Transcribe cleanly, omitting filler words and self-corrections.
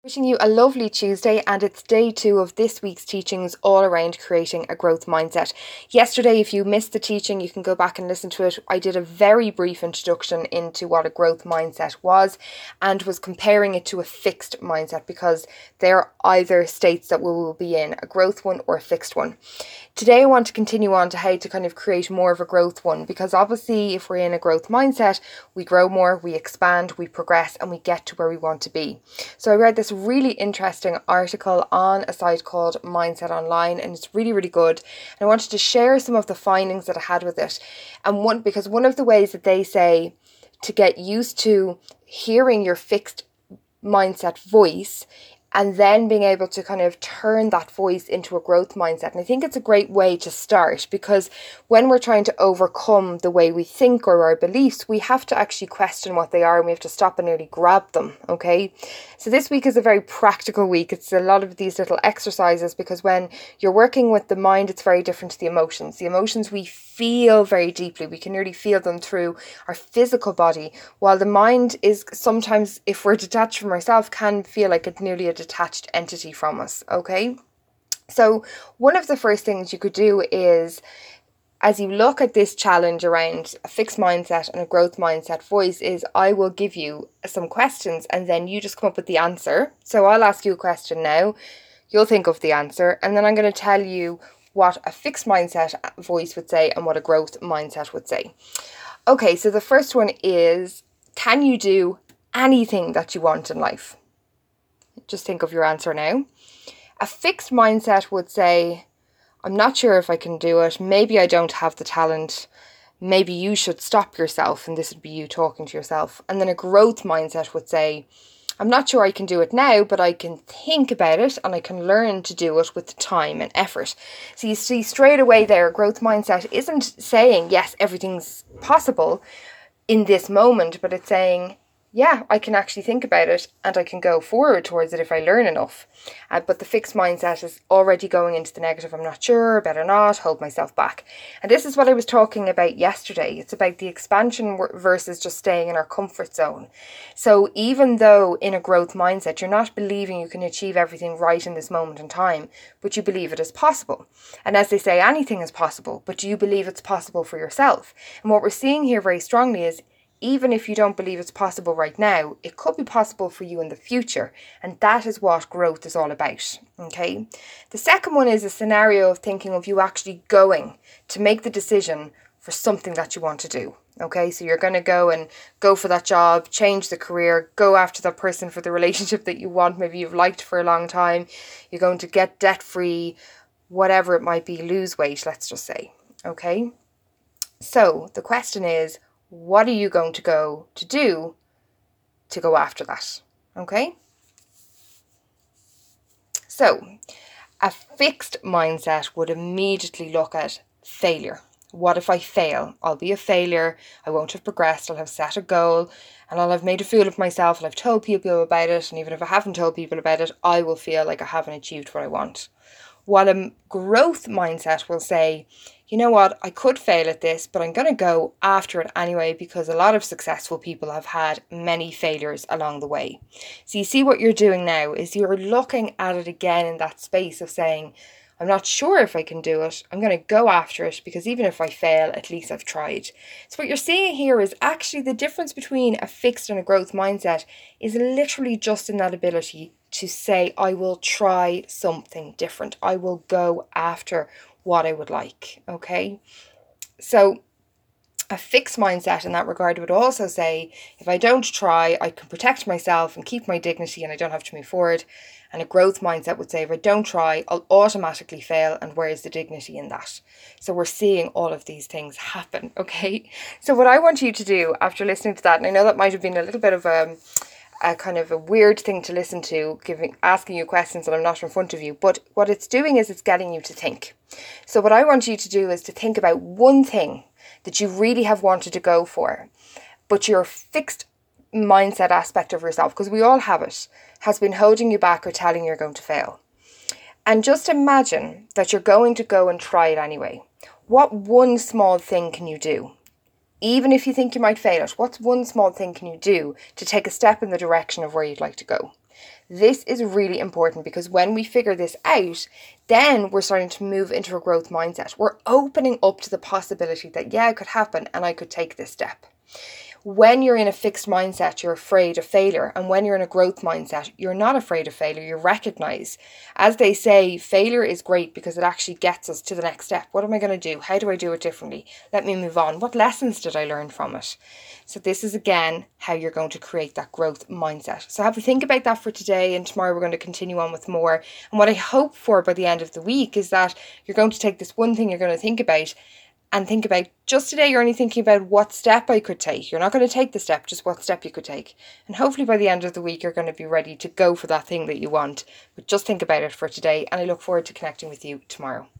Wishing you a lovely Tuesday, and it's day 2 of this week's teachings all around creating a growth mindset. Yesterday, if you missed the teaching, you can go back and listen to it. I did a very brief introduction into what a growth mindset was and was comparing it to a fixed mindset because they're either states that we will be in, a growth one or a fixed one. Today I want to continue on to how to kind of create more of a growth one, because obviously if we're in a growth mindset, we grow more, we expand, we progress, and we get to where we want to be. So I read this really interesting article on a site called Mindset Online, and it's really, really good. And I wanted to share some of the findings that I had with it. And because one of the ways that they say to get used to hearing your fixed mindset voice and then being able to kind of turn that voice into a growth mindset. And I think it's a great way to start, because when we're trying to overcome the way we think or our beliefs, we have to actually question what they are, and we have to stop and nearly grab them, okay? So this week is a very practical week. It's a lot of these little exercises, because when you're working with the mind, it's very different to the emotions. The emotions we feel very deeply. We can nearly feel them through our physical body, while the mind is sometimes, if we're detached from ourselves, can feel like it's nearly a detached entity from us, okay? So one of the first things you could do is, as you look at this challenge around a fixed mindset and a growth mindset voice, is I will give you some questions and then you just come up with the answer. So I'll ask you a question now, you'll think of the answer, and then I'm going to tell you what a fixed mindset voice would say and what a growth mindset would say. Okay, so the first one is, can you do anything that you want in life? Just think of your answer now. A fixed mindset would say, I'm not sure if I can do it. Maybe I don't have the talent. Maybe you should stop yourself. And this would be you talking to yourself. And then a growth mindset would say, I'm not sure I can do it now, but I can think about it and I can learn to do it with time and effort. So you see straight away there, a growth mindset isn't saying, yes, everything's possible in this moment, but it's saying, yeah, I can actually think about it and I can go forward towards it if I learn enough. But the fixed mindset is already going into the negative. I'm not sure, better not, hold myself back. And this is what I was talking about yesterday. It's about the expansion versus just staying in our comfort zone. So even though in a growth mindset, you're not believing you can achieve everything right in this moment in time, but you believe it is possible. And as they say, anything is possible, but do you believe it's possible for yourself? And what we're seeing here very strongly is, even if you don't believe it's possible right now, it could be possible for you in the future. And that is what growth is all about, okay? The second one is a scenario of thinking of you actually going to make the decision for something that you want to do, okay? So you're going to go for that job, change the career, go after that person for the relationship that you want, maybe you've liked for a long time. You're going to get debt-free, whatever it might be, lose weight, let's just say, okay? So the question is, what are you going to go to do to go after that? Okay? So, a fixed mindset would immediately look at failure. What if I fail? I'll be a failure. I won't have progressed. I'll have set a goal and I'll have made a fool of myself and I've told people about it. And even if I haven't told people about it, I will feel like I haven't achieved what I want. While a growth mindset will say, you know what, I could fail at this, but I'm going to go after it anyway, because a lot of successful people have had many failures along the way. So you see what you're doing now is you're looking at it again in that space of saying, I'm not sure if I can do it. I'm going to go after it, because even if I fail, at least I've tried. So what you're seeing here is actually the difference between a fixed and a growth mindset is literally just in that ability to say, I will try something different. I will go after what I would like, okay? So a fixed mindset in that regard would also say, if I don't try, I can protect myself and keep my dignity and I don't have to move forward. And a growth mindset would say, if I don't try, I'll automatically fail, and where is the dignity in that? So we're seeing all of these things happen, okay? So what I want you to do after listening to that, and I know that might have been a little bit of a kind of a weird thing to listen to, asking you questions that I'm not in front of you, but what it's doing is it's getting you to think. So what I want you to do is to think about one thing that you really have wanted to go for, but your fixed mindset aspect of yourself, because we all have it, has been holding you back or telling you're going to fail. And just imagine that you're going to go and try it anyway. What one small thing can you do? Even if you think you might fail it, what's one small thing can you do to take a step in the direction of where you'd like to go? This is really important because when we figure this out, then we're starting to move into a growth mindset. We're opening up to the possibility that, yeah, it could happen and I could take this step. When you're in a fixed mindset, you're afraid of failure. And when you're in a growth mindset, you're not afraid of failure. You recognize, as they say, failure is great because it actually gets us to the next step. What am I going to do? How do I do it differently? Let me move on. What lessons did I learn from it? So this is, again, how you're going to create that growth mindset. So have a think about that for today, and tomorrow we're going to continue on with more. And what I hope for by the end of the week is that you're going to take this one thing you're going to think about and think about, just today you're only thinking about what step I could take. You're not going to take the step, just what step you could take. And hopefully by the end of the week you're going to be ready to go for that thing that you want. But just think about it for today, and I look forward to connecting with you tomorrow.